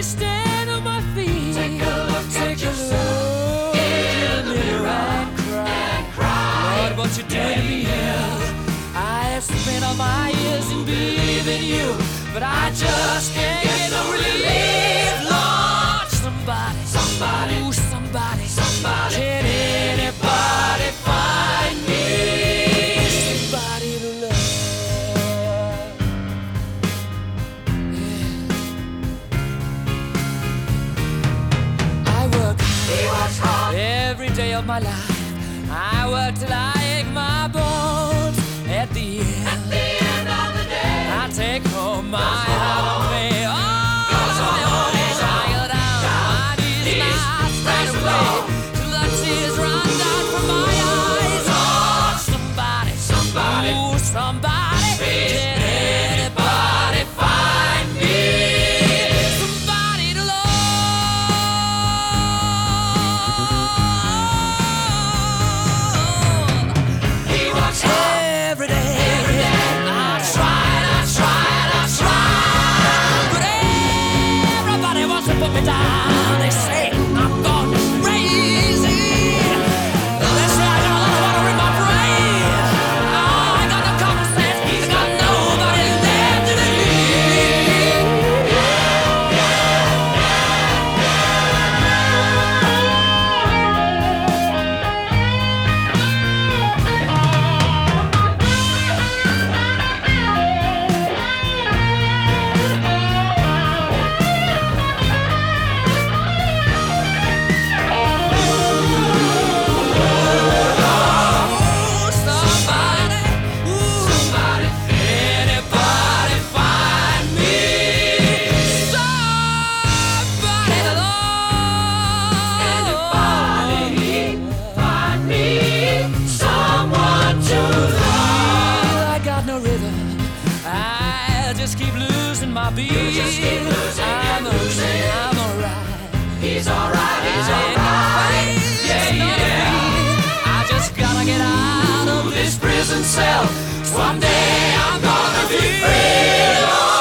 stand on my feet. Take a look Take at a yourself look in the mirror and cry. Lord, what you doing to me? I have spent all my years in believing you, but I just can't get no relief. Lord, somebody, ooh, somebody, can anybody find me somebody to love? Yeah. I work hard every day of my life. I work till I ache my bones. At the end of the day, I take home my heart of me. Oh, I go down my knees and I straight away till the tears run down from my eyes. Oh, somebody, ooh, somebody, can anybody find me somebody to love? He works hard Every day, I tried, but everybody wants to put me down. They say I'm gone crazy. They say I got a lot of water in my brain. I got no common sense. I got nobody left to believe. Somebody, anybody find me somebody to love? Anybody find me someone to love? I got no rhythm. I just keep losing my beat. You just keep losing I'm and losing. I'm alright. He's alright, he's alright. Yeah, yeah. I just gotta get out of This prison cell, someday I'm gonna be free.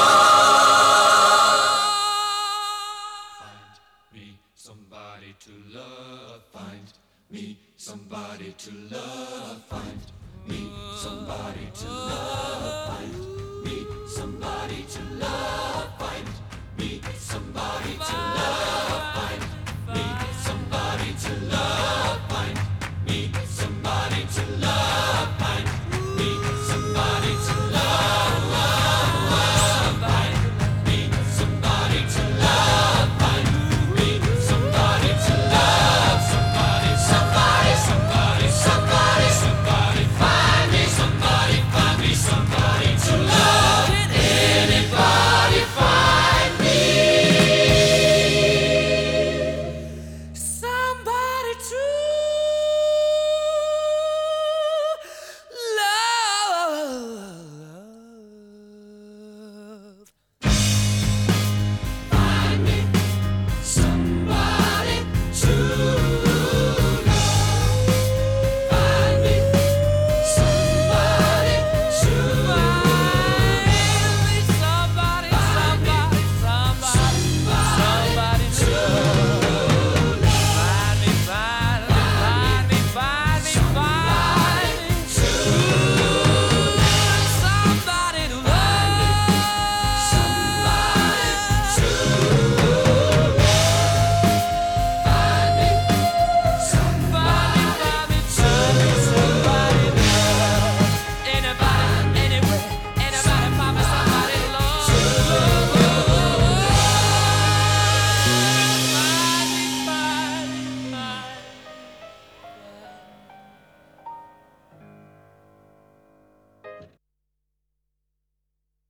Find me somebody to love. Find me somebody to love. Find me somebody to love. Find me somebody to love.